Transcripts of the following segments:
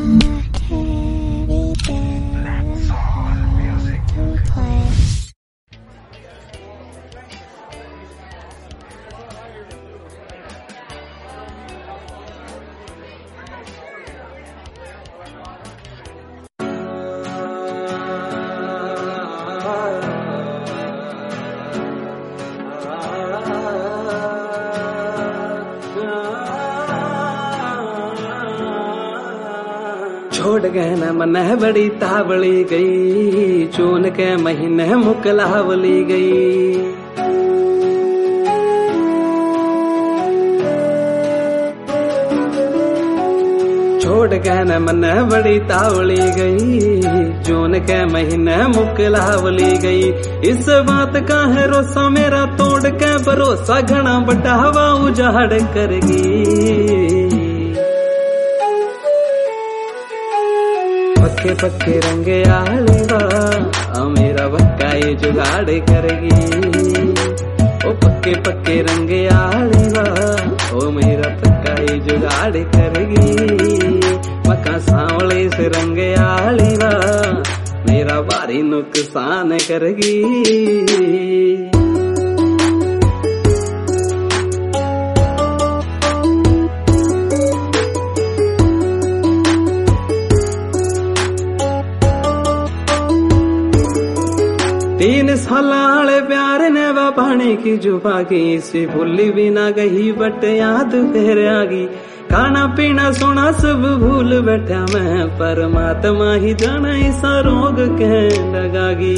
छोड़ गए न मन बड़ी तावली गई, चून के महीने मुकलावली गई। छोड़ गए न मन बड़ी तावली गई, जून के महीने मुकलावली गई। इस बात का है रोसा मेरा तोड़ के भरोसा, घना बड़ा हवा उजाड़ करगी। पक्के पक्के रंगे आलेवा मेरा बक्का ये जुगाड़ करेगी। ओ पक्के पक्के रंगे आलेवा ओ मेरा पक्का ये जुगाड़ करेगी। मक्का सांवले से रंगे आलेवा मेरा भारी नुकसान करेगी। 3 साल आले प्यार ने वा पानी की जुबा की, इसे भूली भी ना गई बट याद फिर आ गई। खाना पीना सोना सब भूल बैठा मैं, परमात्मा ही जाना इसा रोग के लगागी।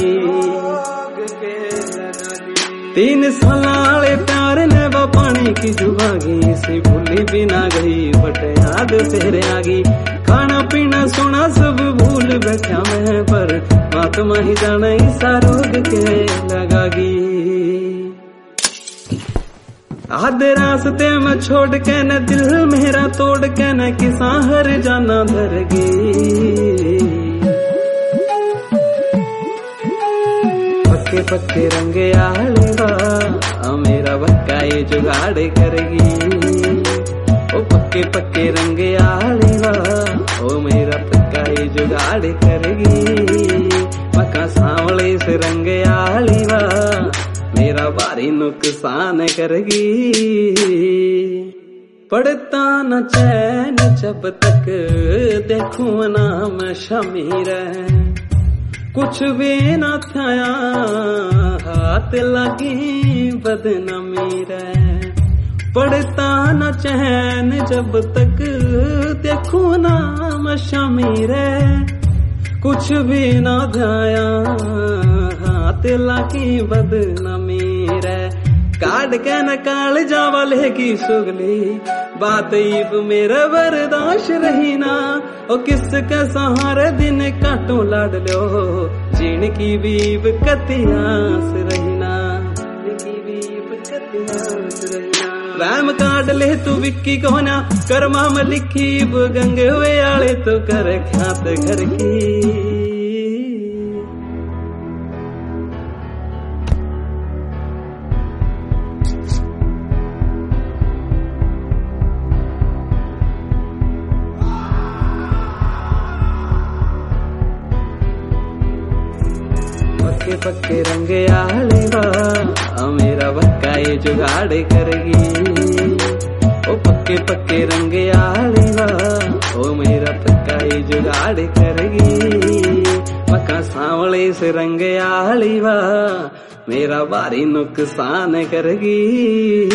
3 साल आले प्यार ने वा पानी की जुबा की, इसे भूली भी ना गई बट याद फिर आ गई। खाना पीना सोना सब भूल बैठा मैं, पर परमात्मा ही जाना इसा रोग के लगागी। आधे रास्ते में छोड़ के न दिल मेरा तोड़ के न किसा हर जाना धरगी। पक्के पक्के रंगे आलेवा मेरा बक्का ये जुगाड़ करेगी। ओ पक्के पक्के रंगे आलेवा ओ मेरा पक्का ये जुगाड़ करेगी। मक्का सांवले से रंगे आलेवा मेरा भारी नुकसान करेगी। पड़ता न चैन जब तक देखूं ना मैं शमीर, कुछ भी न थाया हाथ लगी बदनामी रे। पड़ता न चैन जब तक देखूं ना मैं शमीर, कुछ भी न ध्याया हाथ लागी बदनामी रे। काट के न काल जावा लेगी सुगली, बात ईब मेरा बर्दाश्त रही ना। ओ किसके सहारे दिन काटू लाड लो, जीण की बीब कतियास रही ना। वैम काट ले तू विक्की कोना कर्मा में लिखी, गंगे हुए आले तो कर ख्यात घर की। पक्के पक्के रंगे आलेवा मेरा बक्का ये जुगाड़ करेगी। ओ पक्के पक्के रंगे आलेवा ओ मेरा पक्का ये जुगाड़ करेगी। मक्का सांवले से रंगे आलेवा मेरा भारी नुकसान करेगी।